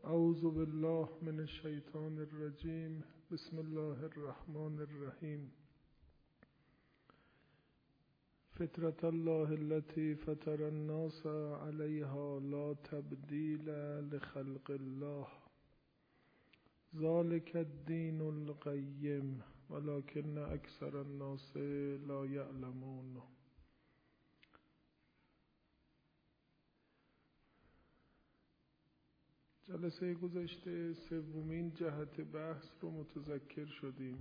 اعوذ بالله من الشیطان الرجیم. بسم الله الرحمن الرحیم. فطرة الله التي فطر الناس عليها لا تبديل لخلق الله ذلك الدين القيم ولكن اکثر الناس لا يعلمون. جلسه گذشته سومین جهت بحث رو متذکر شدیم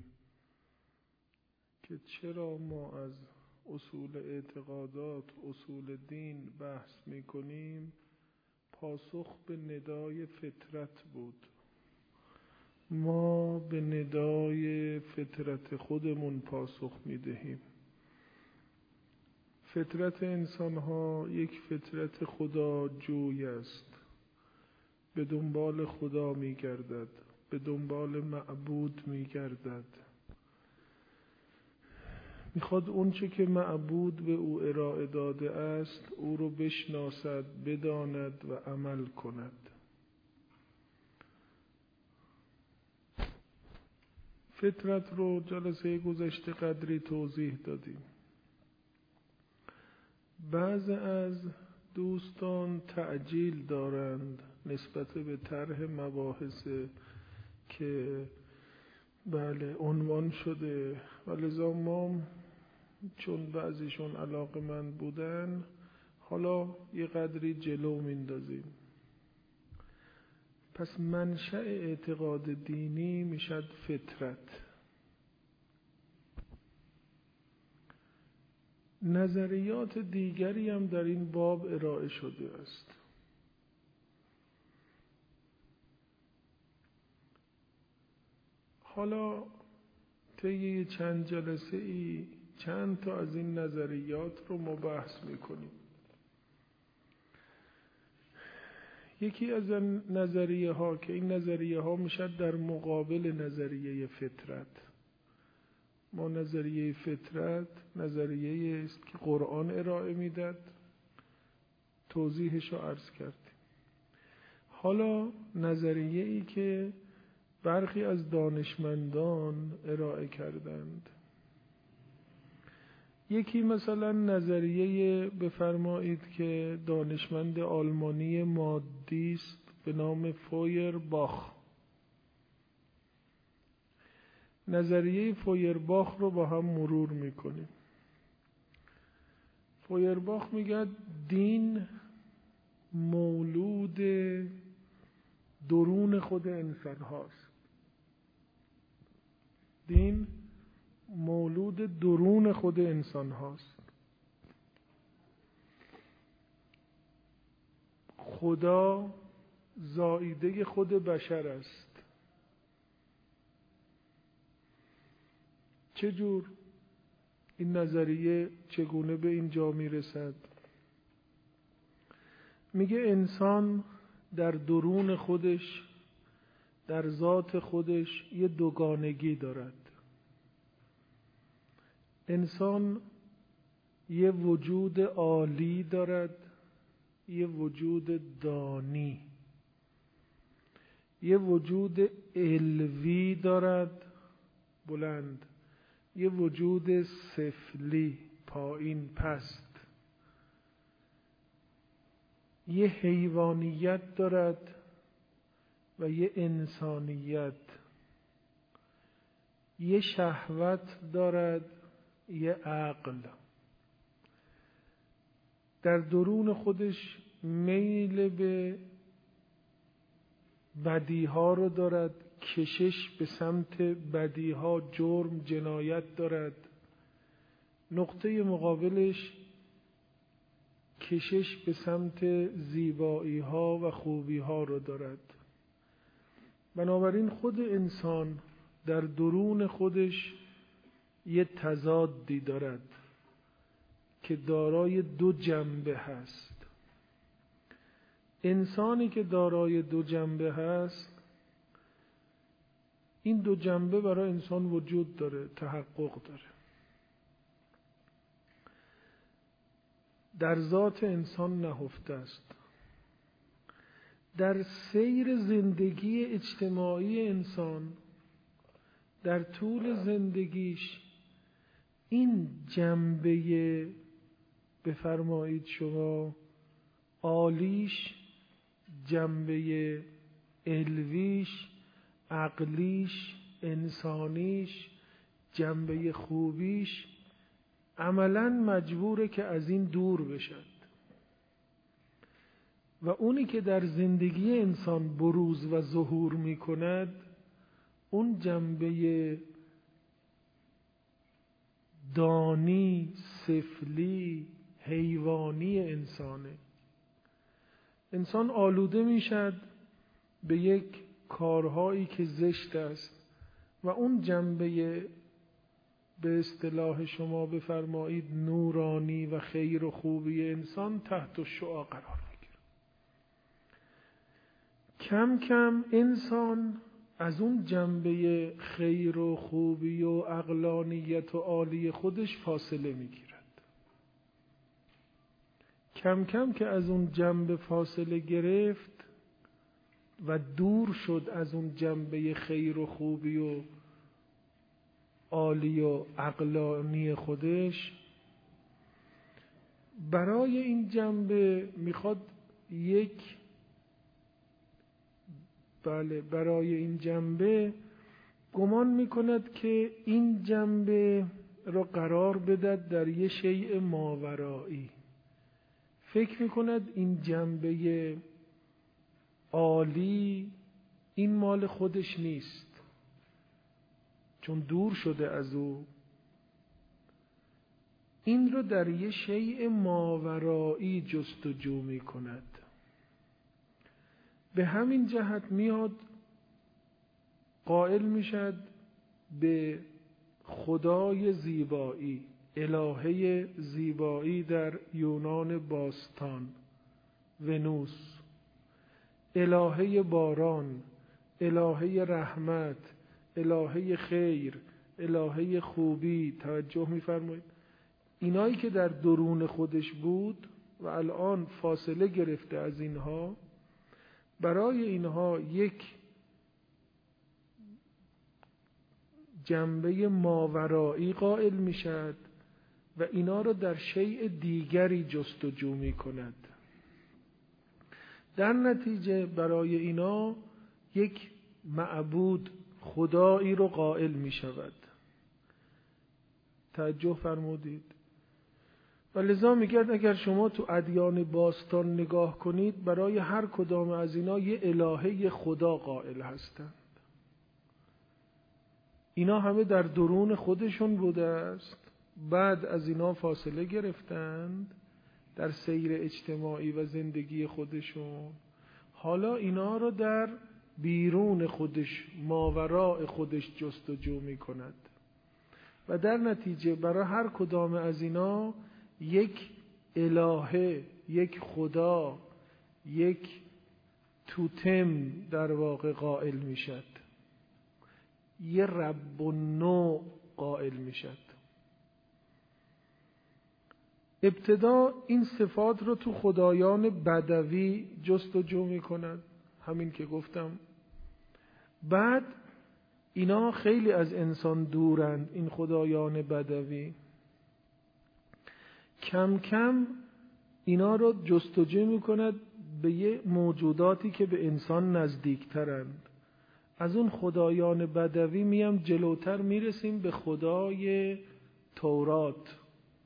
که چرا ما از اصول اعتقادات، اصول دین بحث میکنیم. پاسخ به ندای فطرت بود. ما به ندای فطرت خودمون پاسخ میدهیم. فطرت انسانها یک فطرت خدا جوی است. به دنبال خدا میگردد، به دنبال معبود میگردد. میخواد اونچه که معبود به او ارائه داده است او رو بشناسد، بداند و عمل کند. فطرت رو جلسه گذشته قدری توضیح دادیم. بعض از دوستان تعجیل دارند نسبت به طرح مباحث که بله عنوان شده و لذا ما چون بعضیشون علاقه‌مند بودن حالا یه قدری جلو میندازیم. پس منشأ اعتقاد دینی میشد فطرت. نظریات دیگری هم در این باب ارائه شده است. حالا طی چند جلسه ای چند تا از این نظریات رو ما بحث میکنیم. یکی از نظریه ها که این نظریه ها میشد در مقابل نظریه فطرت. ما نظریه فطرت نظریه است که قرآن ارائه میداد، توضیحش رو عرض کردیم. حالا نظریه ای که برخی از دانشمندان ارائه کردند. یکی مثلا نظریه بفرمایید که دانشمند آلمانی مادی است به نام فویرباخ. نظریه فویرباخ رو با هم مرور میکنیم. فویرباخ میگه دین مولود درون خود انسان هاست. دین مولود درون خود انسان هاست. خدا زائیده خود بشر است. چجور این نظریه چگونه به اینجا میرسد؟ میگه انسان در درون خودش، در ذات خودش یه دوگانگی دارد. انسان یه وجود عالی دارد، یه وجود دانی. یه وجود علوی دارد بلند، یه وجود سفلی پایین پست. یه حیوانیت دارد و یه انسانیت. یه شهوت دارد، یه عقل. در درون خودش میل به بدیها رو دارد، کشش به سمت بدیها، جرم، جنایت دارد. نقطه مقابلش کشش به سمت زیبایی ها و خوبی ها رو دارد. بنابراین خود انسان در درون خودش یه تضادی دارد که دارای دو جنبه هست. انسانی که دارای دو جنبه هست، این دو جنبه برای انسان وجود داره، تحقق داره. در ذات انسان نهفته است. در سیر زندگی اجتماعی انسان در طول زندگیش این جنبه بفرمایید شما عالیش، جنبه علویش، عقلیش، انسانیش، جنبه خوبیش عملاً مجبوره که از این دور بشد و اونی که در زندگی انسان بروز و ظهور می کند اون جنبه دانی، سفلی، حیوانی انسانه. انسان آلوده می شد به یک کارهایی که زشت است و اون جنبه به اصطلاح شما بفرمایید نورانی و خیر و خوبی انسان تحت الشعاع قرار میگیره. کم کم انسان از اون جنبه خیر و خوبی و عقلانیت و عالی خودش فاصله میگیرد. کم کم که از اون جنبه فاصله گرفت و دور شد از اون جنبه خیر و خوبی و عالی و عقلانی خودش، برای این جنبه میخواد برای این جنبه گمان میکند که این جنبه را قرار بدهد در یه شیء ماورایی. فکر میکند این جنبه عالی این مال خودش نیست چون دور شده از او، این رو در یه شیء ماورایی جستجو می کند. به همین جهت میاد قائل میشد به خدای زیبایی، الهه زیبایی در یونان باستان، ونوس، الهه باران، الهه رحمت، الهه خیر، الهه خوبی. توجه می‌فرمایید اینایی که در درون خودش بود و الان فاصله گرفته از اینها، برای اینها یک جنبه ماورایی قائل میشد و اینا رو در شیء دیگری جستجو می‌کند. در نتیجه برای اینا یک معبود، خدایی رو قائل می شود. توجه فرمودید؟ و لذا میگرد اگر شما تو ادیان باستان نگاه کنید برای هر کدام از اینا یه الهه خدا قائل هستند. اینا همه در درون خودشون بوده است، بعد از اینا فاصله گرفتند در سیر اجتماعی و زندگی خودشون، حالا اینا رو در بیرون خودش، ماوراء خودش جستجو می کند و در نتیجه برای هر کدام از اینا یک الهه، یک خدا، یک توتم در واقع قائل می شد، یه رب النوع قائل می شد. ابتدا این صفات رو تو خدایان بدوی جستجو می کند، همین که گفتم. بعد اینا خیلی از انسان دورند، این خدایان بدوی. کم کم اینا رو جستجو می کند به یه موجوداتی که به انسان نزدیکترند. از اون خدایان بدوی میم جلوتر میرسیم به خدای تورات،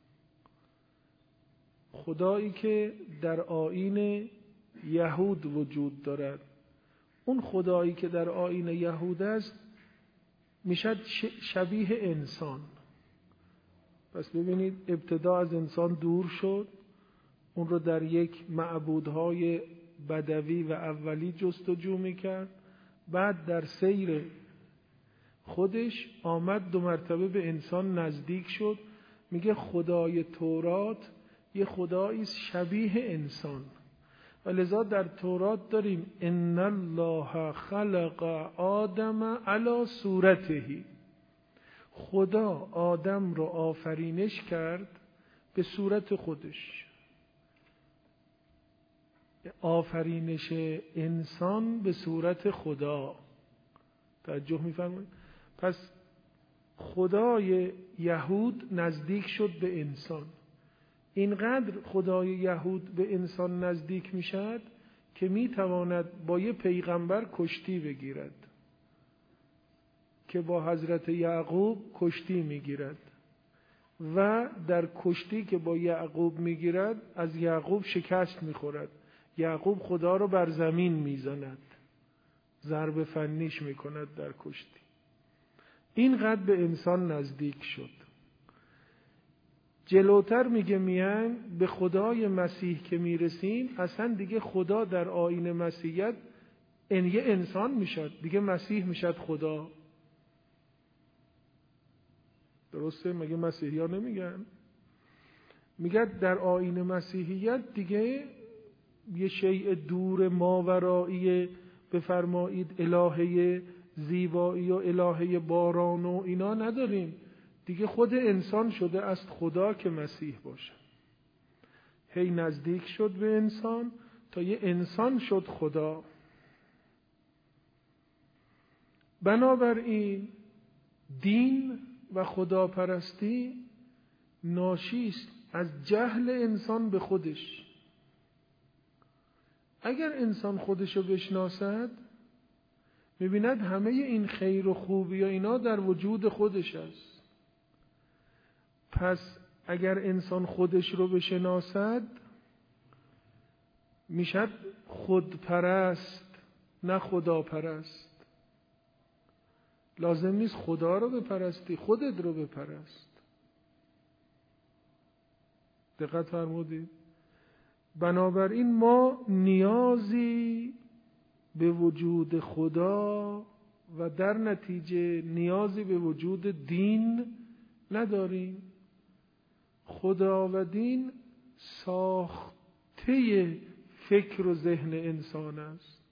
خدایی که در آیین یهود وجود دارد. اون خدایی که در آیین یهود است میشد شبیه انسان. پس ببینید ابتدا از انسان دور شد، اون رو در یک معبودهای بدوی و اولی جستجو میکرد، بعد در سیر خودش آمد 2 مرتبه به انسان نزدیک شد. میگه خدای تورات یه خدایی شبیه انسان و لذا در تورات داریم ان الله خلق آدم علی صورته، خدا آدم رو آفرینش کرد به صورت خودش. آفرینش انسان به صورت خدا. توجه می‌فرمایید؟ پس خدای یهود نزدیک شد به انسان. اینقدر خدای یهود به انسان نزدیک میشد که میتواند با یه پیغمبر کشتی بگیرد، که با حضرت یعقوب کشتی میگیرد و در کشتی که با یعقوب میگیرد از یعقوب شکست میخورد. یعقوب خدا رو بر زمین میزند، ضرب فنیش میکند در کشتی. اینقدر به انسان نزدیک شد. جلوتر میگه به خدای مسیح که میرسیم، اصلا دیگه خدا در آیین مسیحیت یه انسان میشد، دیگه مسیح میشد خدا. درسته؟ مگه مسیحی ها نمیگن؟ میگه در آیین مسیحیت دیگه یه شیء دور ماورایی بفرمایید الهه زیبایی و الهه باران و اینا نداریم، دیگه خود انسان شده است خدا که مسیح باشه. هی نزدیک شد به انسان تا یه انسان شد خدا. بنابراین دین و خداپرستی ناشی است از جهل انسان به خودش. اگر انسان خودشو بشناسد می‌بیند همه این خیر و خوبی و اینا در وجود خودش است. پس اگر انسان خودش رو بشناسد میشد خودپرست نه خداپرست. لازم نیست خدا رو بپرستی، خودت رو بپرست. دقت فرمودید؟ بنابراین ما نیازی به وجود خدا و در نتیجه نیازی به وجود دین نداریم. خدا و دین ساخته فکر و ذهن انسان است.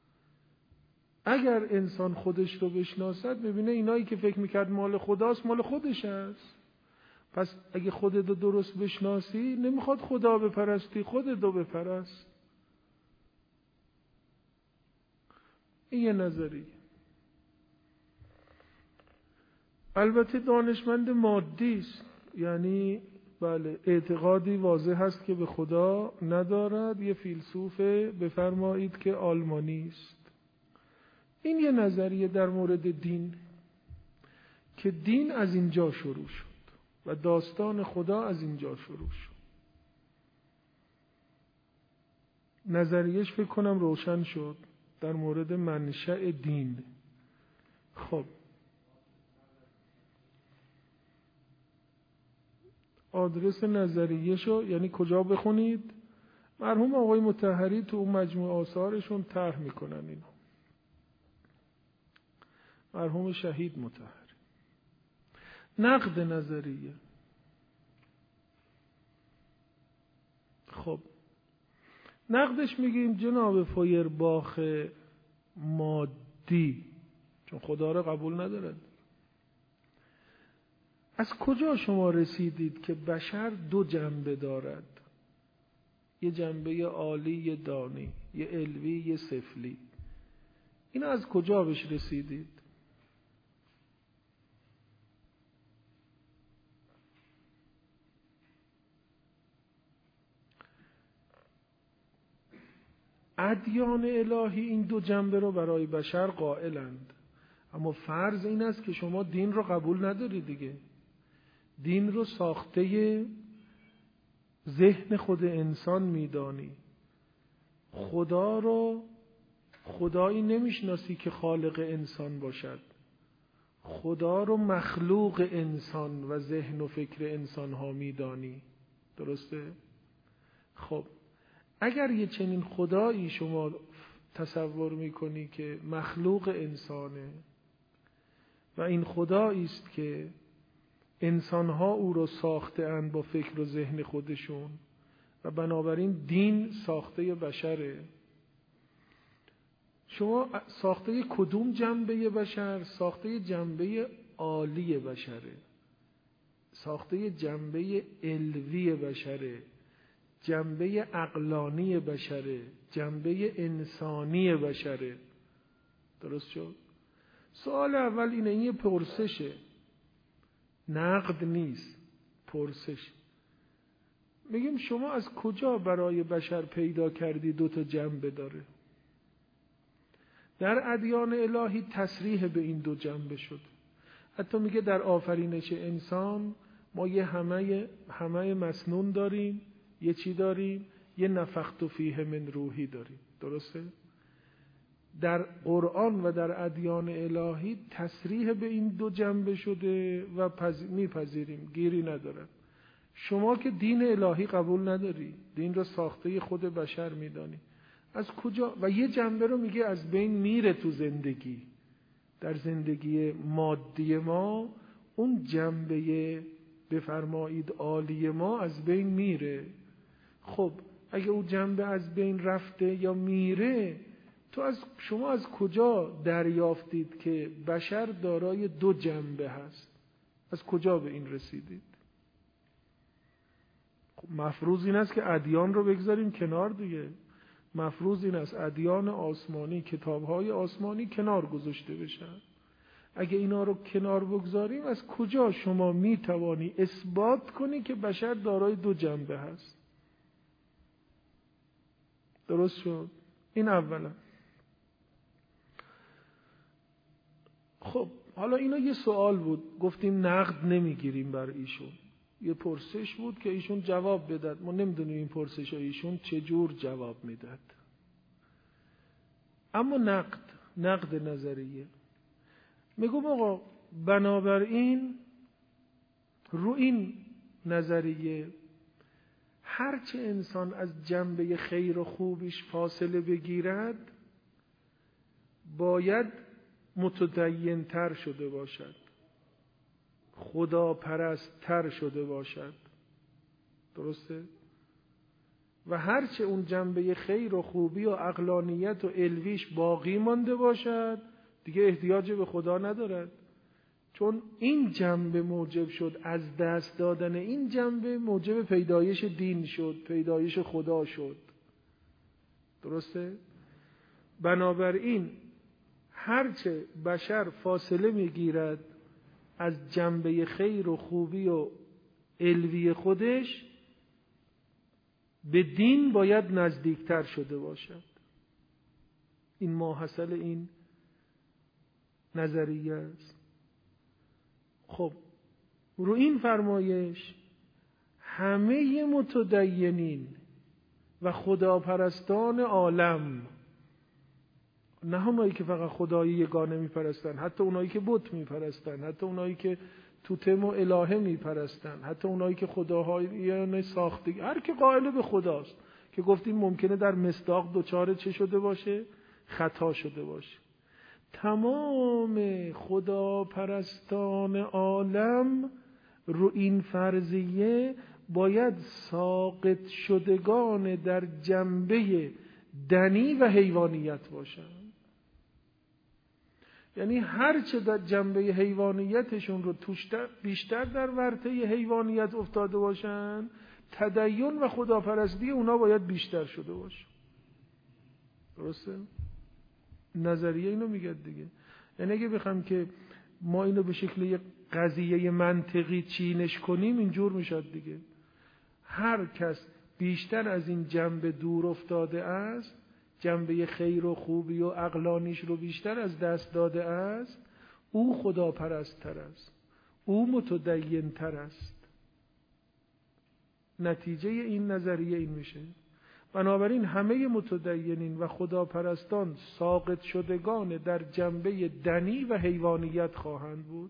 اگر انسان خودش رو بشناسد ببینه اینایی که فکر میکرد مال خداست مال خودش است. پس اگه خودت رو درست بشناسی نمیخواد خدا بپرستی، خودت رو بپرست. این یه نظریه. البته دانشمند مادی است، یعنی بله اعتقادی واضح هست که به خدا ندارد. یه فیلسوف بفرمایید که آلمانی است. این یه نظریه در مورد دین که دین از اینجا شروع شد و داستان خدا از اینجا شروع شد. نظریهش فکر کنم روشن شد در مورد منشأ دین. خب آدرس نظریهشو یعنی کجا بخونید؟ مرحوم آقای مطهری تو اون مجموعه آثارشون طرح میکنن اینو. مرحوم شهید مطهری. نقد نظریه. خب نقدش میگیم جناب فویرباخ مادی، چون خدا را قبول ندارد، از کجا شما رسیدید که بشر دو جنبه دارد؟ یه جنبه عالی، یه دانی، یه علوی، یه سفلی. اینا از کجا بهش رسیدید؟ ادیان الهی این دو جنبه رو برای بشر قائلند، اما فرض این است که شما دین رو قبول ندارید دیگه. دین رو ساخته ذهن خود انسان میدانی. خدا رو خدایی نمیشناسی که خالق انسان باشد. خدا رو مخلوق انسان و ذهن و فکر انسان ها میدانی. درسته؟ خب اگر یه چنین خدایی شما تصور میکنی که مخلوق انسانه و این خدایی است که انسانها او رو ساخته اند با فکر و ذهن خودشون و بنابراین دین ساخته بشره، شما ساخته کدوم جنبه بشر؟ ساخته جنبه عالی بشره، ساخته جنبه علوی بشره، جنبه عقلانی بشره، جنبه انسانی بشره. درست شد؟ سوال اول اینه، این یه پرسشه، نقد نیست، پرسش. میگیم شما از کجا برای بشر پیدا کردی دو تا جنبه داره؟ در ادیان الهی تصریح به این دو جنبه شد. حتی میگه در آفرینش انسان ما یه همه مسنون داریم، یه چی داریم؟ یه نفخت فیه من روحی داریم. درسته؟ در قرآن و در ادیان الهی تصریح به این دو جنبه شده و میپذیریم، گیری نداره. شما که دین الهی قبول نداری، دین رو ساخته خود بشر میدانی، از کجا؟ و یه جنبه رو میگه از بین میره تو زندگی، در زندگی مادی ما اون جنبه بفرمایید عالی ما از بین میره. خب اگه اون جنبه از بین رفته یا میره، شما از کجا دریافتید که بشر دارای دو جنبه هست؟ از کجا به این رسیدید؟ خب مفروض این است که ادیان رو بگذاریم کنار دیگه. مفروض این است ادیان آسمانی، کتاب‌های آسمانی کنار گذاشته بشن. اگه اینا رو کنار بگذاریم، از کجا شما میتوانی اثبات کنی که بشر دارای دو جنبه هست؟ درست شد؟ این اولا. خب حالا اینا یه سوال بود، گفتیم نقد نمیگیریم بر ایشون. یه پرسش بود که ایشون جواب بداد. ما نمیدونیم این پرسش ها ایشون چجور جواب میداد. اما نقد نظریه میگم آقا بنابراین رو این نظریه هرچه انسان از جنبه خیر و خوبیش فاصله بگیرد باید متدین تر شده باشد، خدا پرست تر شده باشد. درسته؟ و هرچه اون جنبه خیر و خوبی و عقلانیت و علویش باقی مانده باشد دیگه احتیاج به خدا ندارد، چون این جنبه موجب شد، از دست دادن این جنبه موجب پیدایش دین شد، پیدایش خدا شد. درسته؟ بنابراین هرچه بشر فاصله میگیرد از جنبه خیر و خوبی و علوی خودش، به دین باید نزدیکتر شده باشد. این ماحصل این نظریه است. خب رو این فرمایش همه متدینین و خداپرستان عالم، نه اونایی که فقط خدای یگانه میپرستن، حتی اونایی که بت میپرستن، حتی اونایی که توتم و الهه میپرستن، حتی اونایی که خداهای ساختگی، هر که قائل به خداست، که گفتیم ممکنه در مصداق دوچار چه شده باشه؟ خطا شده باشه. تمام خداپرستان عالم رو این فرضیه باید ساقط شدگان در جنبه دنی و حیوانیت باشند. یعنی هرچه در جنبه حیوانیتشون رو بیشتر در ورطه حیوانیت افتاده باشن، تدین و خداپرستی اونا باید بیشتر شده باشه. درسته؟ نظریه اینو میگه دیگه. یعنی اگه بخوام که ما اینو به شکل یک قضیه منطقی چینش کنیم، اینجور میشد دیگه. هر کس بیشتر از این جنبه دور افتاده است، جنبه خیر و خوبی و عقلانیش رو بیشتر از دست داده است، او خداپرست تر است، او متدین تر است. نتیجه این نظریه این میشه. بنابراین همه متدینین و خداپرستان ساقط شدگان در جنبه دنی و حیوانیت خواهند بود.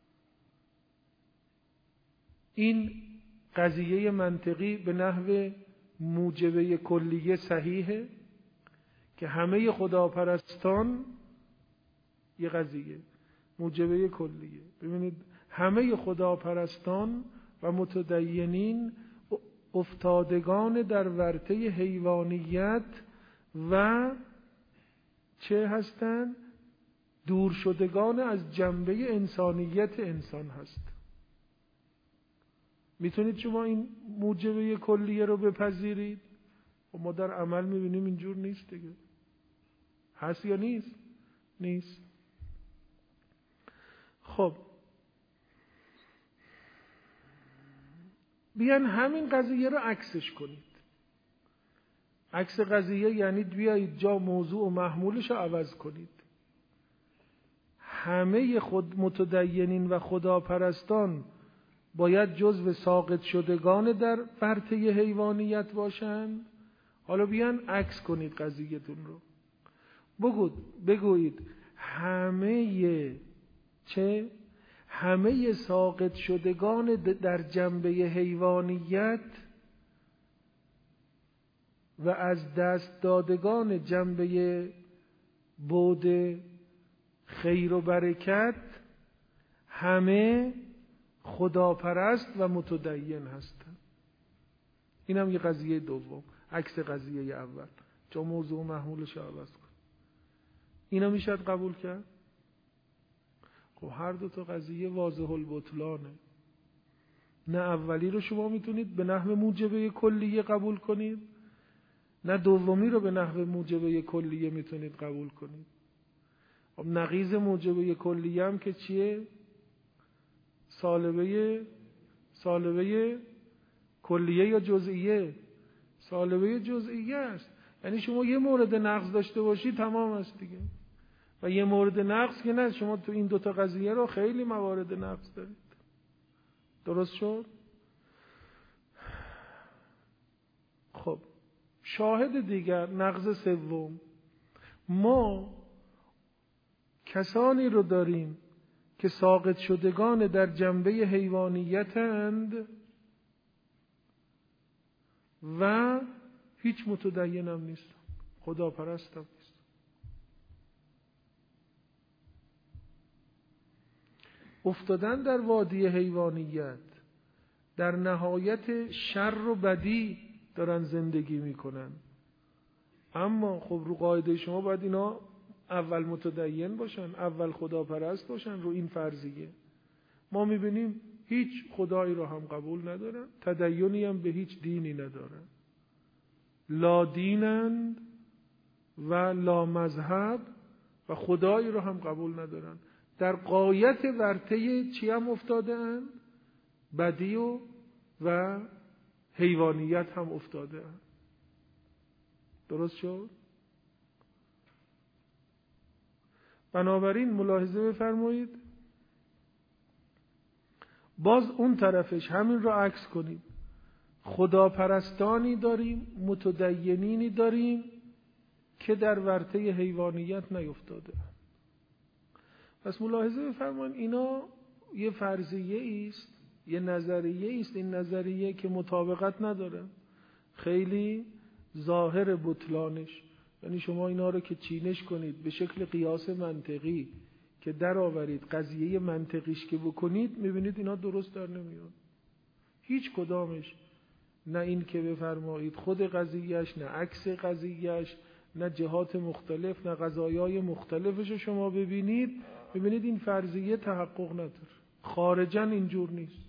این قضیه منطقی به نحو موجبه کلیه صحیحه که همه خداپرستان، یه قضیه موجبه کلیه، ببینید همه خداپرستان و متدینین افتادگان در ورطه حیوانیت و چه هستند؟ دور شدگان از جنبه انسانیت انسان هست. میتونید شما این موجبه کلیه رو بپذیرید؟ و ما در عمل میبینیم اینجور نیست دیگه. هست یا نیست؟ نیست. خب بیان همین قضیه رو عکسش کنید. عکس قضیه یعنی بیایید جا موضوع و محمولش رو عوض کنید. همه خود متدینین و خداپرستان باید جزو ساقط شدگان در ورطه حیوانیت باشند. حالا بیان عکس کنید قضیه‌تون رو. بگویید همه ساقط شدگان در جنبه حیوانیت و از دست دادگان جنبه بعد خیر و برکت همه خداپرست و متدین هستند. این هم یه قضیه دوم، عکس قضیه اول. جا موضوع محمولش رو عوض کن. اینا میشه قبول کرد؟ خب هر دو تا قضیه واضح البطلانه. نه اولی رو شما میتونید به نحو موجبه کلیه قبول کنید، نه دومی رو به نحو موجبه کلیه میتونید قبول کنید. خب نقیض موجبه کلیه هم که چیه؟ سالبه کلیه یا جزئیه؟ سالبه جزئیه است. یعنی شما یه مورد نقض داشته باشید تمام است دیگه. و یه مورد نقض که نه، شما تو این دوتا قضیه رو خیلی موارد نقض دارید. درست شد؟ خب شاهد دیگر، نقض سوم، ما کسانی رو داریم که ساقط شدگان در جنبه حیوانیتند و هیچ متدین هم نیست، خداپرست هم نیست. افتادن در وادی حیوانیت، در نهایت شر و بدی دارن زندگی میکنن. اما خب رو قاعده شما باید اینا اول متدین باشن، اول خداپرست باشن. رو این فرضیه ما میبینیم هیچ خدایی رو هم قبول ندارن، تدینی هم به هیچ دینی ندارن، لا دینند و لا مذهب، و خدایی رو هم قبول ندارن. در غایت ورطه چی هم افتاده اند؟ بدی و حیوانیت هم افتاده اند. درست شد؟ بنابراین ملاحظه بفرمایید، باز اون طرفش همین رو عکس کنید. خداپرستانی داریم، متدینینی داریم که در ورطه حیوانیت نیفتاده. پس ملاحظه بفرمایید اینا یه فرضیه است، یه نظریه است. این نظریه که مطابقت نداره، خیلی ظاهر بطلانش. یعنی شما اینا رو که چینش کنید به شکل قیاس منطقی که در آورید، قضیه منطقیش که بکنید، میبینید اینا درست در نمیاد. هیچ کدامش، نه این که بفرمایید خود قضیهش، نه عکس قضیهش، نه جهات مختلف، نه قضایای مختلفش رو شما ببینید این فرضیه تحقق نداره. خارجاً اینجور نیست.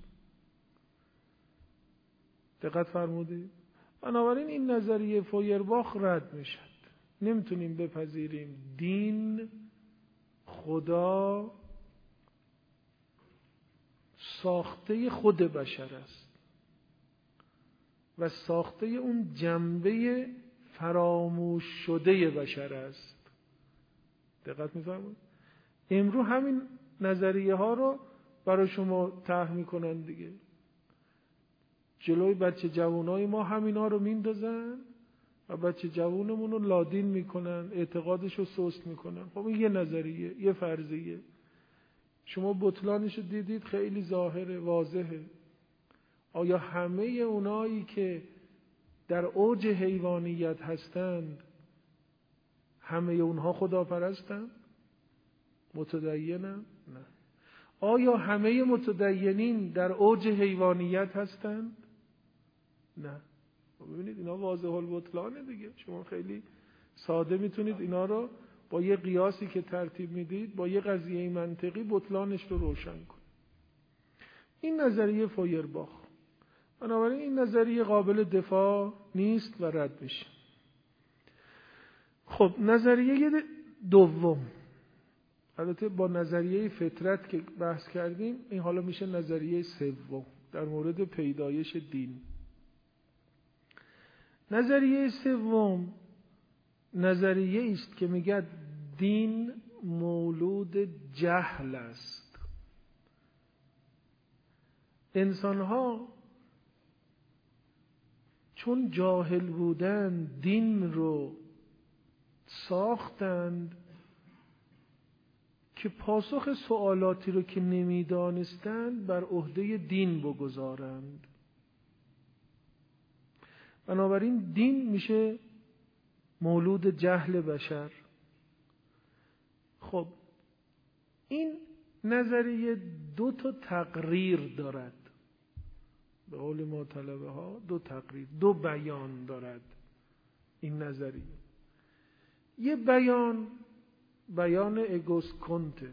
دقت فرمودید؟ بنابراین این نظریه فویرباخ رد میشد. نمیتونیم بپذیریم دین، خدا ساخته خود بشر است و ساخته اون جنبه فراموش شده بشر است. دقت می‌فرمایید؟ امروز همین نظریه ها رو برای شما طرح میکنن دیگه. جلوی بچه جوانای ما همینا رو میندازن و بچه جوانمون رو لادین میکنن، اعتقادش رو سست میکنن. خب این یه نظریه، یه فرضیه. شما بطلانش رو دیدید، خیلی ظاهره، واضحه. آیا همه اونایی که در اوج حیوانیت هستند همه اونها خداپرستند؟ متدینند؟ نه. آیا همه متدینین در اوج حیوانیت هستند؟ نه. ببینید اینا واضح البطلانه دیگه. شما خیلی ساده میتونید اینا رو با یه قیاسی که ترتیب میدید، با یه قضیه منطقی بطلانش رو روشن کنید. این نظریه فویرباخ. بنابراین این نظریه قابل دفاع نیست و رد میشه. خب نظریه دوم، البته با نظریه فطرت که بحث کردیم، این حالا میشه نظریه سوم در مورد پیدایش دین. نظریه سوم نظریه است که میگه دین مولود جهل است. انسان‌ها چون جاهل بودند دین رو ساختند که پاسخ سوالاتی رو که نمیدانستند بر عهده دین بگذارند. بنابراین دین میشه مولود جهل بشر. خب این نظریه 2 تقریر دارد. به قول ما طلبه ها 2 تقریر، 2 بیان دارد این نظریه. یه بیان اگوست کنته.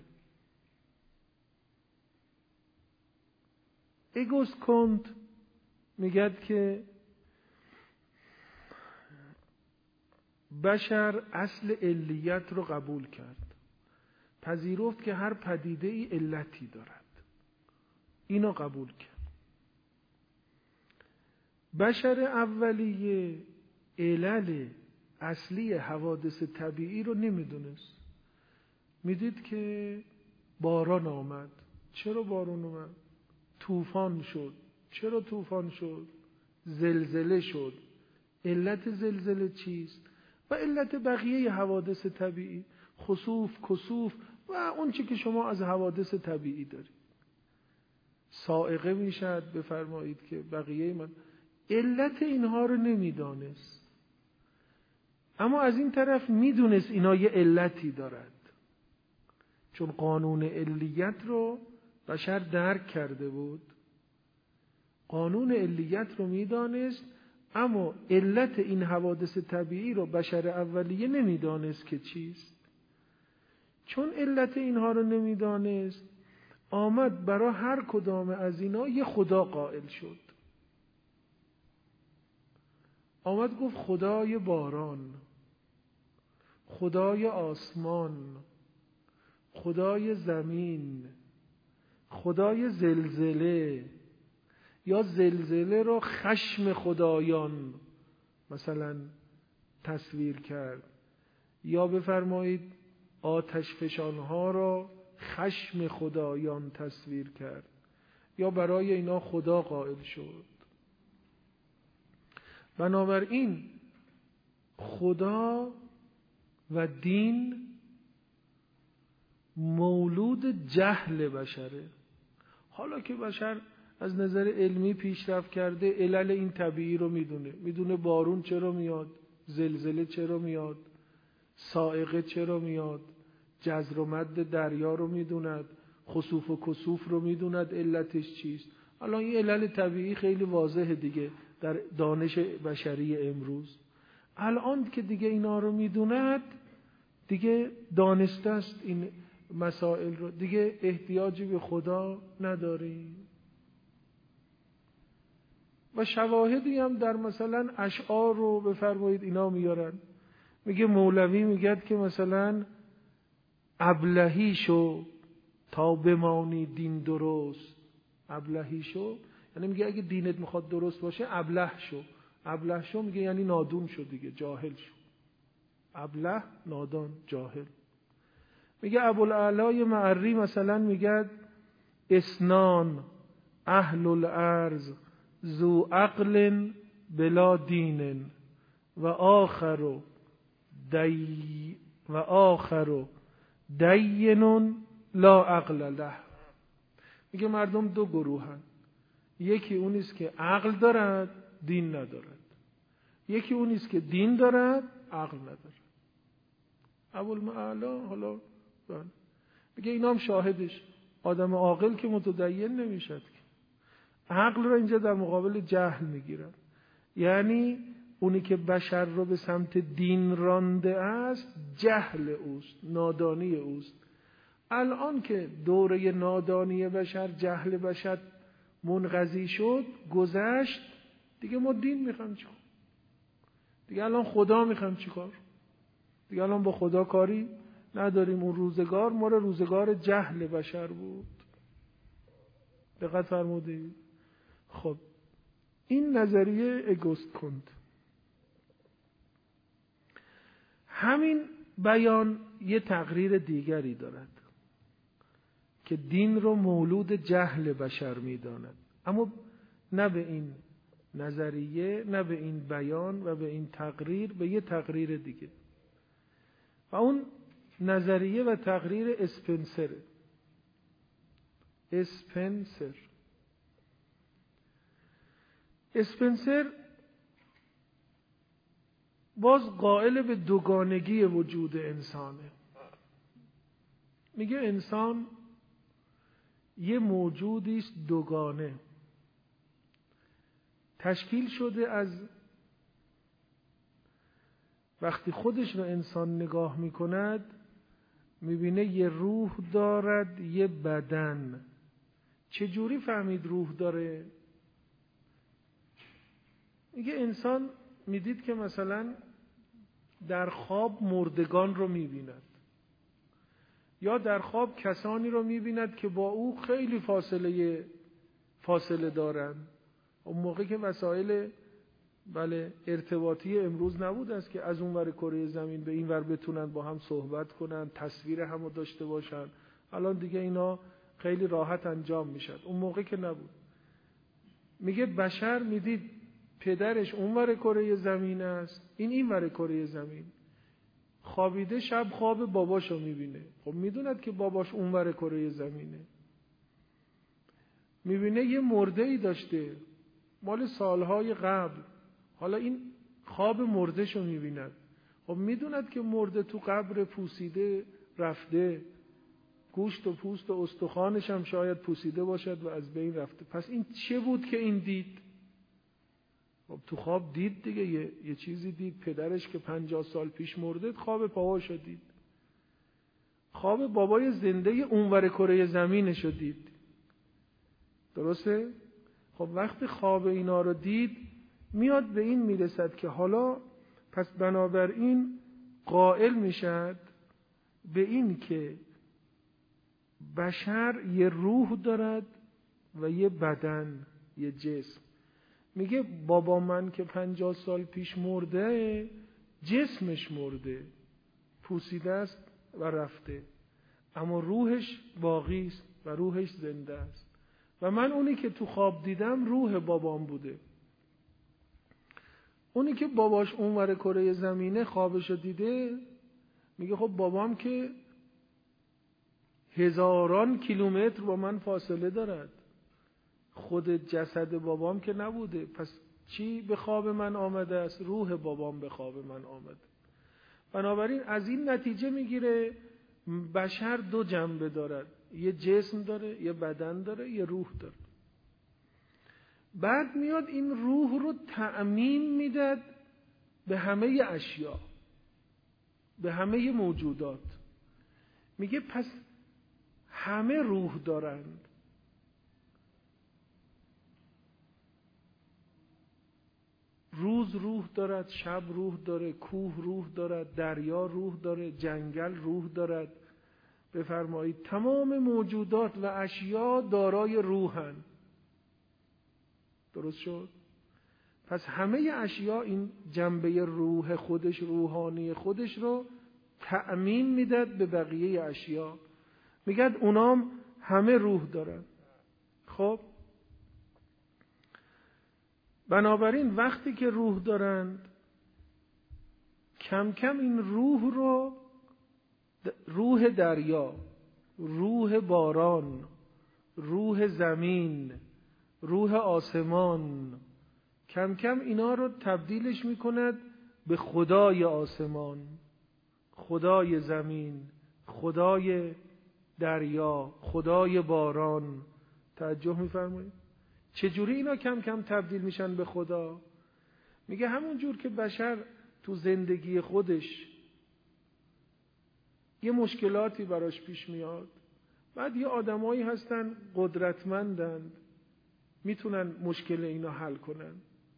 اگوست کنت میگه که بشر اصل علیت رو قبول کرد، پذیرفت که هر پدیده ای علتی دارد، اینو قبول کرد. بشر اولیه علل اصلی حوادث طبیعی رو نمیدونست. میدید که باران آمد، چرا باران اومد؟ طوفان شد، چرا طوفان شد؟ زلزله شد، علت زلزله چیست؟ و علت بقیه حوادث طبیعی، خسوف، کسوف و اون چی که شما از حوادث طبیعی دارید. صاعقه میشد بفرمایید که بقیه من علت اینها رو نمیدانست، اما از این طرف میدونست اینا یه علتی دارد، چون قانون علیت رو بشر درک کرده بود. قانون علیت رو میدانست، اما علت این حوادث طبیعی رو بشر اولیه نمیدانست که چیست. چون علت اینها رو نمیدانست، آمد برای هر کدام از اینا یه خدا قائل شد. آمد گفت خدای باران، خدای آسمان، خدای زمین، خدای زلزله، یا زلزله رو خشم خدایان مثلا تصویر کرد، یا بفرمایید آتش فشانها رو خشم خدایان تصویر کرد، یا برای اینا خدا قائل شد. بنابراین خدا و دین مولود جهل بشره. حالا که بشر از نظر علمی پیشرفت کرده، علل این طبیعی رو میدونه بارون چرا میاد، زلزله چرا میاد، صاعقه چرا میاد، جزر و مد دریا رو میدوند، خسوف و کسوف رو میدوند علتش چیست. الان این علل طبیعی خیلی واضحه دیگه در دانش بشری امروز. الان که دیگه اینا رو میدوند، دیگه دانسته است این مسائل رو، دیگه احتیاجی به خدا نداریم. و شواهدی هم در مثلا اشعار رو بفرمایید اینا میارن. میگه مولوی میگه که مثلا ابلهی شو تا بمانی دین درست. ابلهی شو یعنی میگه اگه دینت میخواد درست باشه ابله شو. ابله شو میگه یعنی نادون شو دیگه، جاهل شو. ابله، نادان، جاهل. میگه ابوالعلای معری مثلا میگه اسنان اهل الارض ذو عقل بلا دین و آخر دین لا عقل له. میگه مردم 2 گروهن، یکی اونیست که عقل دارد دین ندارد، یکی اونیست که دین دارد عقل ندارد. ابوالعلا حالا میگه اینا هم شاهدش، آدم عاقل که متدین نمیشد که. عقل رو اینجا در مقابل جهل میگیرن، یعنی اونی که بشر رو به سمت دین رانده است جهل اوست، نادانی اوست. الان که دوره نادانی بشر، جهل بشر منقضی شد، گذشت، دیگه ما دین میخوایم چیکار؟ دیگه الان خدا میخوایم چیکار؟ دیگه الان با خدا کاری نداریم. اون روزگار ما روزگار جهل بشر بود. دقت فرمودید؟ خب این نظریه اگوست کنت. همین بیان یه تقریر دیگری دارد که دین رو مولود جهل بشر میداند، اما نه به این نظریه، نه به این بیان و به این تقریر، به یه تقریر دیگه. و اون نظریه و تقریر اسپنسره. اسپنسر باز قائل به دوگانگی وجود انسانه. میگه انسان یه موجودی است دوگانه، تشکیل شده از، وقتی خودش رو انسان نگاه میکند میبینه یه روح دارد، یه بدن. چجوری فهمید روح داره؟ میگه انسان میدید که مثلا در خواب مردگان رو میبیند، یا در خواب کسانی رو میبیند که با او خیلی فاصله دارن. اون موقع که وسایل ارتباطی امروز نبود است که از اون ور کره زمین به این ور بتونن با هم صحبت کنن، تصویر همو داشته باشن. الان دیگه اینا خیلی راحت انجام میشد، اون موقع که نبود. میگه بشر میدید پدرش اون ور کره زمین است، این ور کره زمین. خوابیده شب خواب باباشو میبینه، خب میدوند که باباش اون ور کره زمینه. میبینه یه مرده ای داشته مال سالهای قبل، حالا این خواب مردهشو میبیند، خب میدوند که مرده تو قبر پوسیده رفته، گوشت و پوست و استخوانش هم شاید پوسیده باشد و از بین رفته. پس این چه بود که این دید؟ خب تو خواب دید دیگه، یه چیزی دید. پدرش که 50 سال پیش مرده، خواب باباشو دید، خواب بابای زنده اونور کره زمینشو دید. درسته؟ خب وقتی خواب اینا رو دید میاد به این میرسد که حالا پس بنابراین قائل میشد به این که بشر یه روح دارد و یه بدن، یه جسم. میگه بابا من که 50 سال پیش مرده، جسمش مرده، پوسیده است و رفته، اما روحش باقی است و روحش زنده است. و من اونی که تو خواب دیدم روح بابام بوده. اونی که باباش اونور کره زمینه خوابشو دیده، میگه خب بابام که هزاران کیلومتر با من فاصله دارد، خود جسد بابام که نبوده، پس چی به خواب من آمده است؟ روح بابام به خواب من آمده. بنابراین از این نتیجه میگیره بشر دو جنبه دارد، یه جسم داره، یه بدن داره، یه روح داره. بعد میاد این روح رو تعمیم میداد به همه اشیا، به همه موجودات. میگه پس همه روح دارند. روز روح دارد، شب روح داره، کوه روح دارد، دریا روح داره، جنگل روح دارد. بفرمایید تمام موجودات و اشیا دارای روحن. درست شد؟ پس همه اشیا این جنبه روح خودش، روحانی خودش رو تعمیم میداد به بقیه اشیا. میگد اونام همه روح دارن. خب بنابراین وقتی که روح دارند، کم کم این روح رو، روح دریا، روح باران، روح زمین، روح آسمان، کم کم اینا رو تبدیلش میکند به خدای آسمان، خدای زمین، خدای دریا، خدای باران. توجه میفرمایید چجوری اینا کم کم تبدیل میشن به خدا؟ میگه همون جور که بشر تو زندگی خودش یه مشکلاتی براش پیش میاد، بعد یه آدمایی هستن قدرتمندند، میتونن مشکل اینا حل کنن.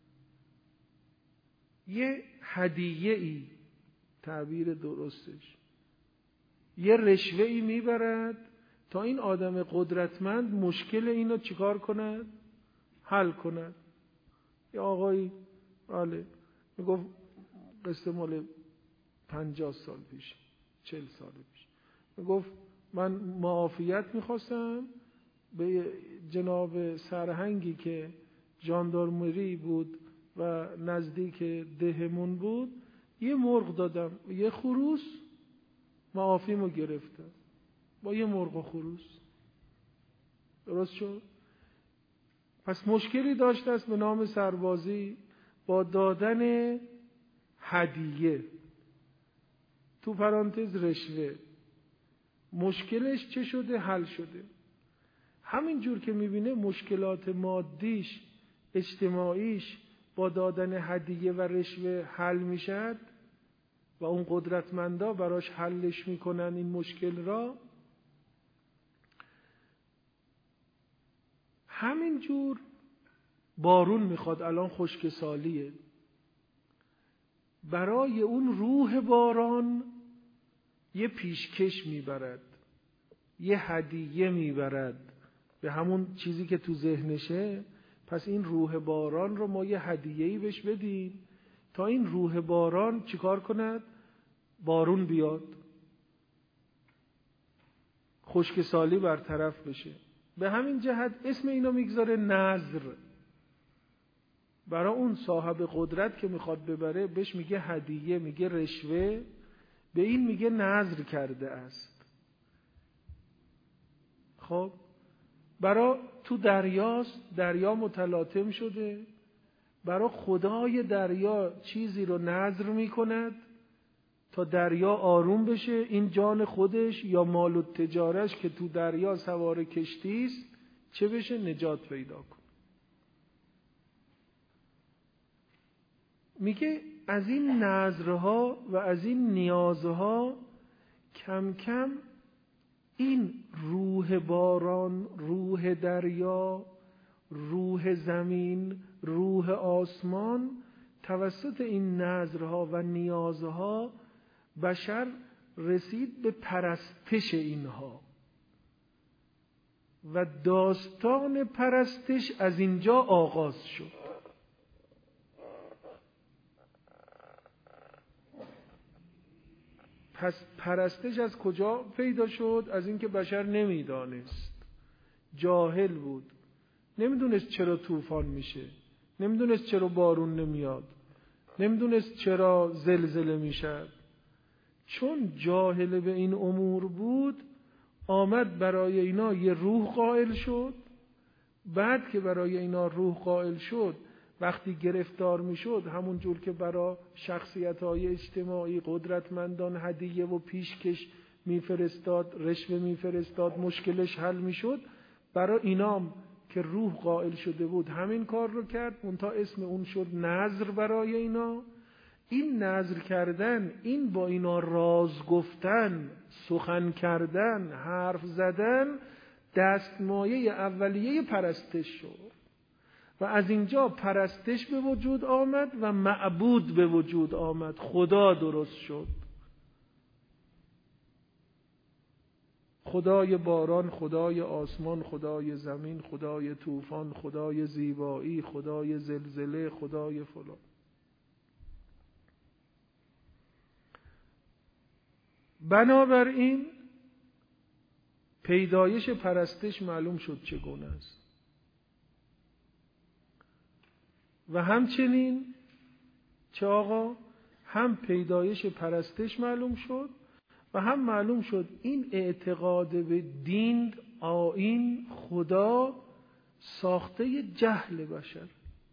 یه هدیه‌ای، تعبیر درستش، یه رشوه‌ای میبرد تا این آدم قدرتمند مشکل اینو چیکار کند؟ حل کند. یه آقایی بله میگفت قصه مال 50 سال پیش، 40 سال پیش، میگفت من معافیت میخواستم به جناب سرهنگی که ژاندارمری بود و نزدیک دهمون بود یه مرغ دادم، یه خروس معافیمو گرفتم با یه مرغ و خروس. درست شد؟ پس مشکلی داشته است به نام سربازی با دادن هدیه، تو پرانتز رشوه. مشکلش چه شده؟ حل شده. همین جور که میبینه مشکلات مادیش، اجتماعیش با دادن هدیه و رشوه حل میشد و اون قدرتمندا براش حلش میکنن این مشکل را، همین جور بارون میخواد، الان خشک سالیه، برای اون روح باران یه پیشکش میبرد، یه هدیه میبرد به همون چیزی که تو ذهنشه. پس این روح باران رو ما یه هدیه‌ای بهش بدیم تا این روح باران چیکار کند؟ بارون بیاد، خشک سالی برطرف بشه. به همین جهت اسم اینو میگذاره نذر. برای اون صاحب قدرت که میخواد ببره بهش میگه هدیه، میگه رشوه، به این میگه نذر کرده است. خب برای تو دریاست، دریا متلاطم شده، برای خدای دریا چیزی رو نذر میکند تا دریا آروم بشه، این جان خودش یا مال و تجارش که تو دریا سوار کشتی است چه بشه؟ نجات پیدا کن. میگه از این نذرها و از این نیازها کم کم این روح باران، روح دریا، روح زمین، روح آسمان، توسط این نذرها و نیازها بشر رسید به پرستش اینها و داستان پرستش از اینجا آغاز شد. پس پرستش از کجا پیدا شد؟ از اینکه بشر نمیدانست، جاهل بود، نمیدونست چرا طوفان میشه، نمیدونست چرا بارون نمیاد، نمیدونست چرا زلزله میشه. چون جاهل به این امور بود آمد برای اینا یه روح قائل شد. بعد که برای اینا روح قائل شد، وقتی گرفتار میشد، همون جور که برای شخصیت‌های اجتماعی قدرتمندان هدیه و پیشکش میفرستاد، رشوه میفرستاد، مشکلش حل میشد، برای اینام که روح قائل شده بود همین کار رو کرد. منتها اسم اون شد نذر برای اینا. این نذر کردن، این با اینا راز گفتن، سخن کردن، حرف زدن، دستمایه اولیه پرستش شد و از اینجا پرستش به وجود آمد و معبود به وجود آمد، خدا درست شد. خدای باران، خدای آسمان، خدای زمین، خدای طوفان، خدای زیبایی، خدای زلزله، خدای فلان. بنابراین پیدایش پرستش معلوم شد چگونه است و همچنین چه آقا؟ هم پیدایش پرستش معلوم شد و هم معلوم شد این اعتقاد به دین، آیین، خدا ساخته جهل بشر.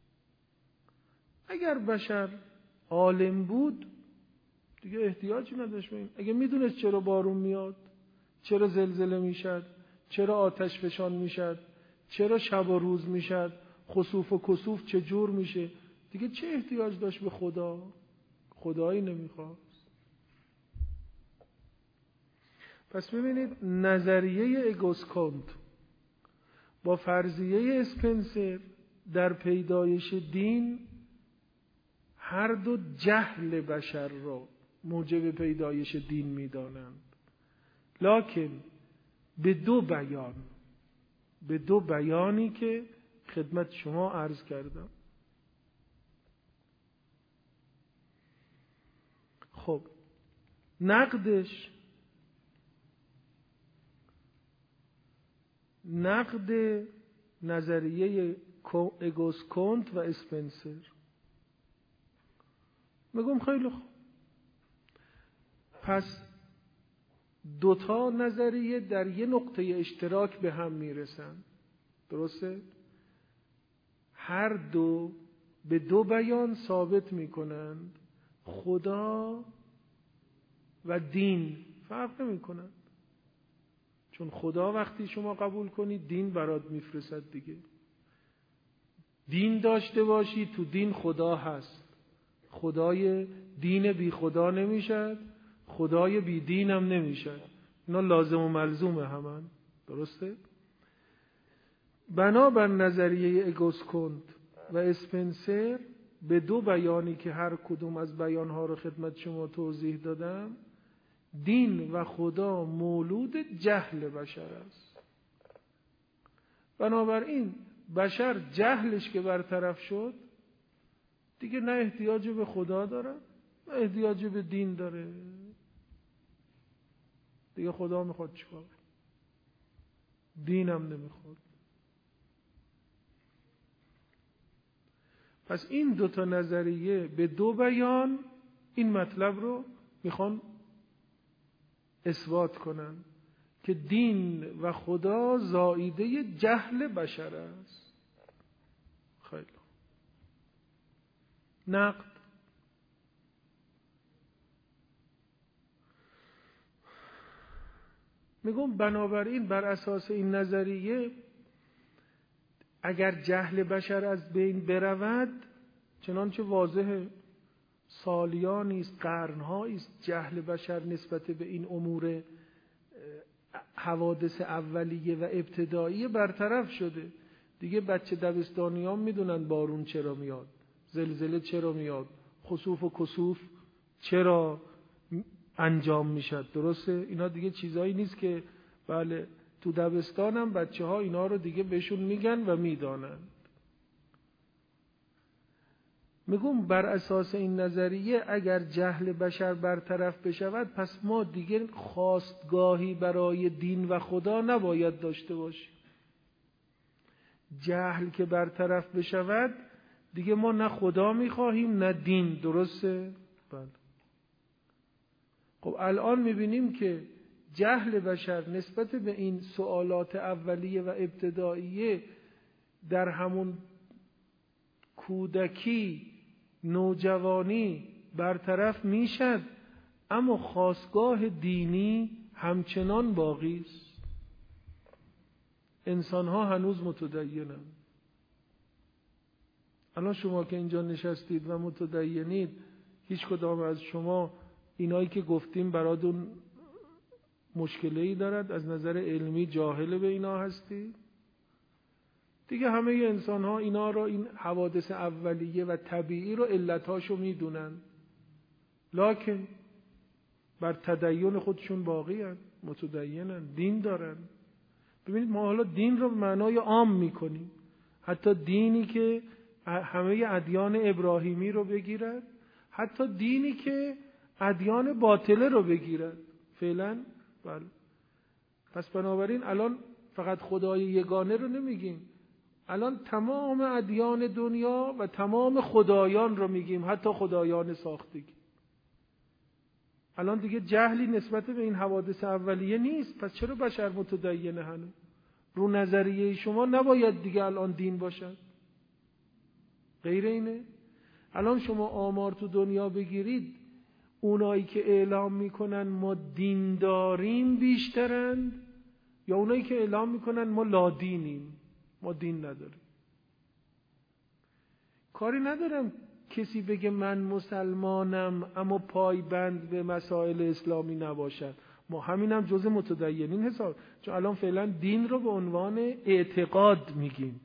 اگر بشر عالم بود دیگه احتیاجی نداشت به این. اگه میدونست چرا بارون میاد، چرا زلزله میشد، چرا آتش فشان میشد، چرا شب و روز میشد، خسوف و کسوف چه جور میشه، دیگه چه احتیاج داشت به خدا؟ خدایی نمیخواست. پس ببینید نظریه اگوس کانت با فرضیه اسپنسر در پیدایش دین هر دو جهل بشر را موجب پیدایش دین می‌دانند، لکن به دو بیانی که خدمت شما عرض کردم. خب نقد نظریه اگوست کنت و اسپنسر. میگم خیلی خوب، پس دوتا نظریه در یه نقطه اشتراک به هم میرسن، درسته؟ هر دو به دو بیان ثابت میکنند خدا و دین فرق نمیکنند، چون خدا وقتی شما قبول کنید دین برات میفرستد دیگه. دین داشته باشی، تو دین خدا هست. خدای دین بی خدا نمیشد، خدای بی دین هم نمیشد. اینا لازم و ملزوم همن، درسته؟ بنابر نظریه اگوست کنت و اسپنسر به دو بیانی که هر کدوم از بیانها رو خدمت شما توضیح دادم، دین و خدا مولود جهل بشر است. بنابراین بشر جهلش که برطرف شد دیگه نه احتیاج به خدا داره نه احتیاج به دین داره. دیگه خدا میخواد چیکار؟ دین هم نمیخواد. پس این دوتا نظریه به دو بیان این مطلب رو میخوان اثبات کنن که دین و خدا زائیده جهل بشر است. خیلی نقد. میگم بنابراین بر اساس این نظریه اگر جهل بشر از بین برود، چنانچه واضحه سالیانی است، قرن‌هایی است جهل بشر نسبت به این امور حوادث اولیه و ابتدایی برطرف شده. دیگه بچه دبستانیان میدونن بارون چرا میاد، زلزله چرا میاد، خسوف و کسوف چرا انجام میشد، درسته؟ اینا دیگه چیزایی نیست که بله تو دبستان هم بچه ها اینا رو دیگه بهشون میگن و میدانن. میگم بر اساس این نظریه اگر جهل بشر برطرف بشود، پس ما دیگه خواستگاهی برای دین و خدا نباید داشته باشیم. جهل که برطرف بشود دیگه ما نه خدا میخواهیم نه دین، درسته؟ بله. خب الان میبینیم که جهل بشر نسبت به این سوالات اولیه و ابتداییه در همون کودکی نوجوانی برطرف میشد، اما خواستگاه دینی همچنان باقی است. انسان ها هنوز متدینند. الان شما که اینجا نشستید و متدینید، هیچ کدام از شما اینایی که گفتیم براتون مشکلی دارد؟ از نظر علمی جاهل به اینا هستی؟ دیگه همه انسان ها اینا رو، این حوادث اولیه و طبیعی رو علتاشو میدونن، لکن بر تدین خودشون باقی هن، متدینن، دین دارن. ببینید ما حالا دین رو معنای عام میکنیم، حتی دینی که همه ادیان ابراهیمی رو بگیرد، حتی دینی که ادیان باطله رو بگیرد فعلا. بله. پس بنابراین الان فقط خدای یگانه رو نمیگیم، الان تمام ادیان دنیا و تمام خدایان رو میگیم، حتی خدایان ساختگی. الان دیگه جهلی نسبت به این حوادث اولیه نیست. پس چرا بشر متدینه هنوز؟ رو نظریه شما نباید دیگه الان دین باشد، غیر اینه. الان شما آمار تو دنیا بگیرید، اونایی که اعلام میکنن ما دین داریم بیشترند یا اونایی که اعلام میکنن ما لادینیم، ما دین نداریم؟ کاری ندارم کسی بگه من مسلمانم اما پایبند به مسائل اسلامی نباشد. ما همینم جزء متدینین حساب، چون الان فعلا دین رو به عنوان اعتقاد میگیم.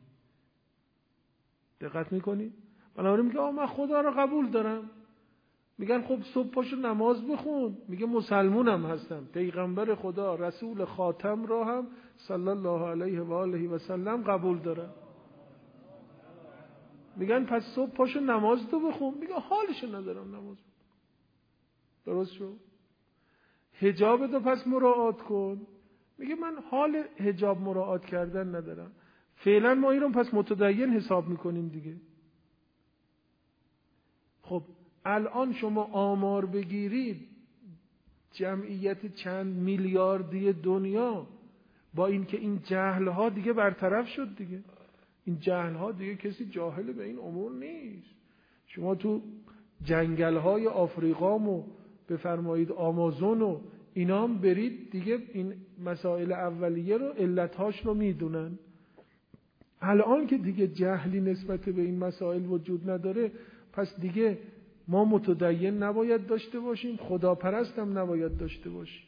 دقت میکنید؟ بنابراین میگه من خدا رو قبول دارم. میگن خب صبح پاشو نماز بخون، میگه مسلمونم هستم، پیغمبر خدا رسول خاتم را هم صلی الله علیه و آله و سلم قبول دارم. میگن پس صبح پاشو نماز تو بخون، میگه حالشو ندارم نماز بخون. درست شد؟ حجاب تو پس مراعات کن، میگه من حال حجاب مراعات کردن ندارم. فعلا ما این رو پس متدین حساب میکنیم دیگه. خب الان شما آمار بگیرید جمعیت چند میلیاردی دنیا، با اینکه این جهل‌ها دیگه برطرف شد دیگه، این جهل‌ها دیگه کسی جاهل به این امور نیست. شما تو جنگل‌های آفریقا و بفرمایید آمازون و اینا هم برید دیگه، این مسائل اولیه رو علت‌هاش رو میدونن. الان که دیگه جهلی نسبت به این مسائل وجود نداره، پس دیگه ما متدین نباید داشته باشیم، خداپرست هم نباید داشته باشیم.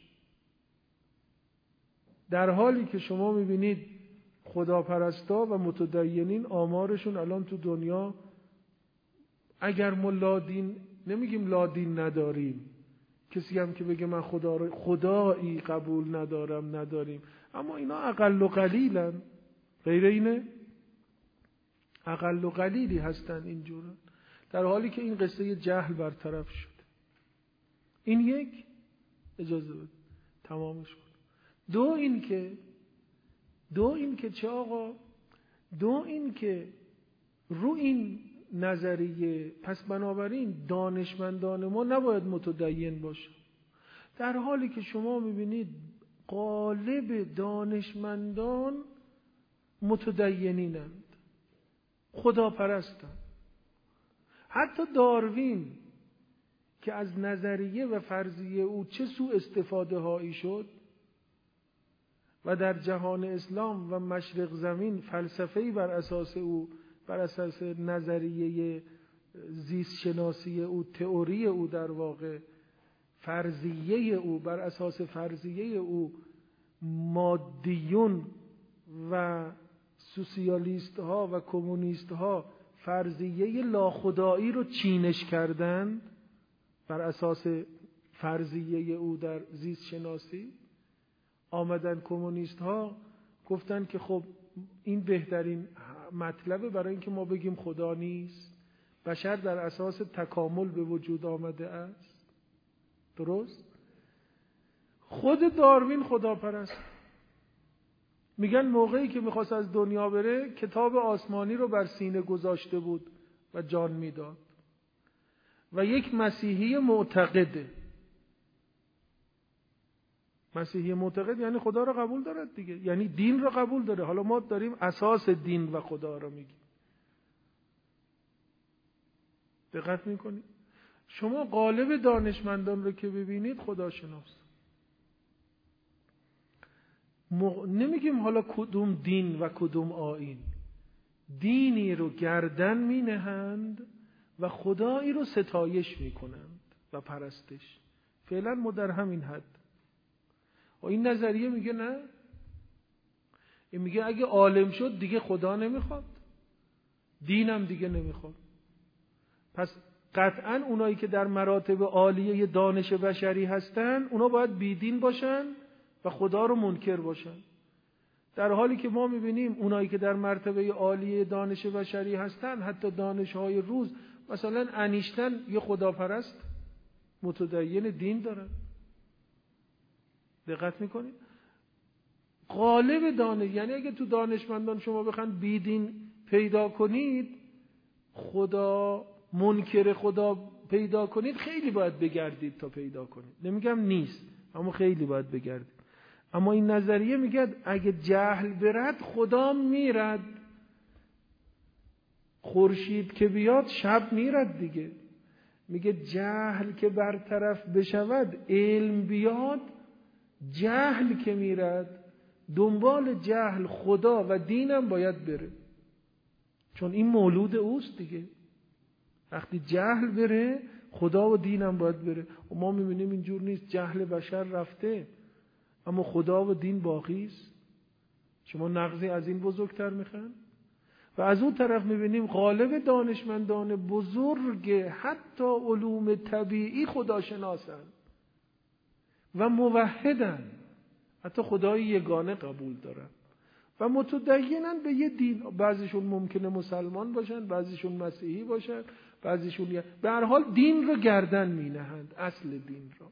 در حالی که شما میبینید خداپرستا و متدینین آمارشون الان تو دنیا، اگر ما لادین نمیگیم لادین نداریم، کسی هم که بگه من خدایی قبول نداریم، اما اینا اقل و قلیلن، غیر اینه اقل و قلیلی هستن اینجورن، در حالی که این قصه جهل برطرف شد. این یک، اجازه بده تمامش کن. دو این که چه آقا؟ دو این که رو این نظریه پس بنابراین دانشمندان ما نباید متدین باشه، در حالی که شما میبینید غالب دانشمندان متدینینند، خداپرستند. حتی داروین که از نظریه و فرضیه او چه سوء استفاده هایی شد و در جهان اسلام و مشرق زمین فلسفه‌ای بر اساس نظریه زیست شناسی او، تئوری او، در واقع فرضیه او، بر اساس فرضیه او مادیون و سوسیالیست ها و کمونیست ها فرضیه لاخدایی رو چینش کردن بر اساس فرضیه او در زیست شناسی. آمدن کمونیست ها گفتن که خب این بهترین مطلبه برای اینکه ما بگیم خدا نیست، بشر در اساس تکامل به وجود آمده است. درست؟ خود داروین خداپرست. میگن موقعی که میخواست از دنیا بره کتاب آسمانی رو بر سینه گذاشته بود و جان میداد. و یک مسیحی معتقده، مسیحی معتقد یعنی خدا رو قبول دارد دیگه، یعنی دین رو قبول داره. حالا ما داریم اساس دین و خدا رو میگیم. دقت میکنید؟ شما غالب دانشمندان رو که ببینید خداشناس. نمیگیم حالا کدوم دین و کدوم آیین، دینی رو گردن می نهند و خدایی رو ستایش می کنند و پرستش. فعلا ما در همین حد. و این نظریه میگه نه، این میگه اگه عالم شد دیگه خدا نمیخواد، دینم دیگه نمیخواد. پس قطعا اونایی که در مراتب عالیه دانش بشری هستن اونا باید بیدین باشن و خدا رو منکر باشن، در حالی که ما میبینیم اونایی که در مرتبه عالیه دانش بشری هستن، حتی دانش‌های روز، مثلا انیشتن یه خداپرست متدین دین دارن. دقت میکنید؟ غالب دانش، یعنی اگه تو دانشمندان شما بخواید بیدین پیدا کنید، خدا منکر خدا پیدا کنید، خیلی باید بگردید تا پیدا کنید. نمیگم نیست، اما خیلی باید بگردید. اما این نظریه میگه اگه جهل برد خدا میرد، خورشید که بیاد شب میرد دیگه. میگه جهل که برطرف بشود علم بیاد، جهل که میرد دنبال جهل خدا و دینم باید بره، چون این مولود اوست دیگه. وقتی جهل بره خدا و دینم باید بره. و ما میبینیم اینجور نیست، جهل بشر رفته. اما خدا و دین باقی است. شما نقضی از این بزرگتر میخواین؟ و از اون طرف میبینیم غالب دانشمندان بزرگ حتی علوم طبیعی خداشناسن و موحدن، حتی خدای یگانه قبول دارن و متدینن به یه دین. بعضیشون ممکنه مسلمان باشن، بعضیشون مسیحی باشن، بعضیشون به هر حال دین رو گردن مینهند، اصل دین رو.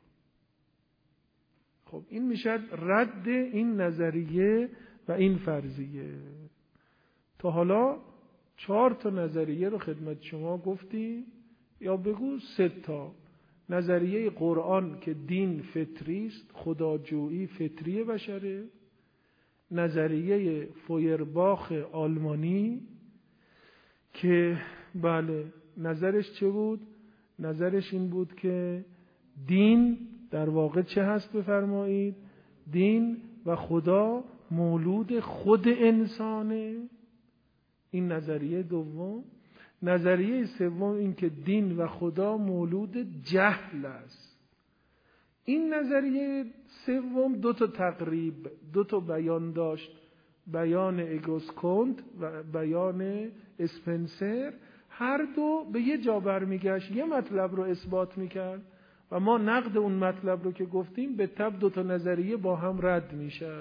خب این میشه رد این نظریه و این فرضیه. تا حالا 4 تا نظریه رو خدمت شما گفتیم، یا بگو 3 تا. نظریه قرآن که دین فطری است، خداجویی فطری بشره. نظریه فویرباخ آلمانی که بله نظرش چه بود؟ نظرش این بود که دین در واقع چه هست بفرمایید؟ دین و خدا مولود خود انسانه. این نظریه دوم. نظریه سوم این که دین و خدا مولود جهل است. این نظریه سوم 2 تا تقریب، 2 تا بیان داشت، بیان اگوست و بیان اسپنسر. هر دو به یه جا برمیگشت، یه مطلب رو اثبات میکرد و ما نقد اون مطلب رو که گفتیم به تبع 2 تا نظریه با هم رد میشه.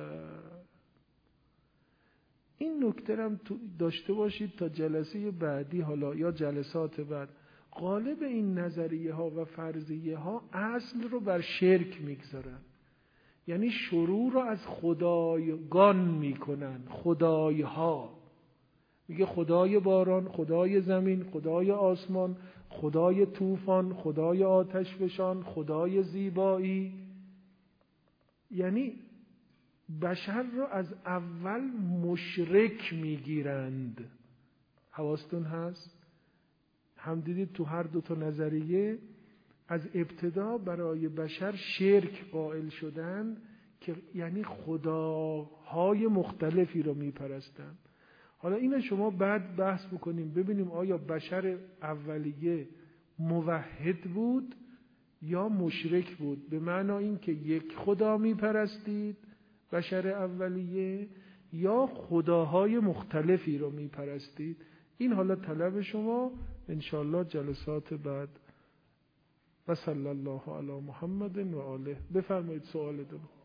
این نکته هم داشته باشید تا جلسه بعدی، حالا یا جلسات بعد. غالب این نظریه ها و فرضیه ها اصل رو بر شرک میگذارن، یعنی شروع رو از خدایگان میکنن. خدایها، میگه خدای باران، خدای زمین، خدای آسمان، خدای طوفان، خدای آتش فشان، خدای زیبایی. یعنی بشر رو از اول مشرک میگیرند. حواستون هست؟ هم دیدید تو هر 2 تا نظریه از ابتدا برای بشر شرک قائل شدن که یعنی خداهای مختلفی رو میپرستن. حالا اینو شما بعد بحث بکنیم ببینیم آیا بشر اولیه موحد بود یا مشرک بود، به معنی این که یک خدا میپرستید بشر اولیه یا خداهای مختلفی رو میپرستید. این حالا طلب شما انشاءالله جلسات بعد. و صلی الله علی محمد و آله. بفرمایید سوال دارم.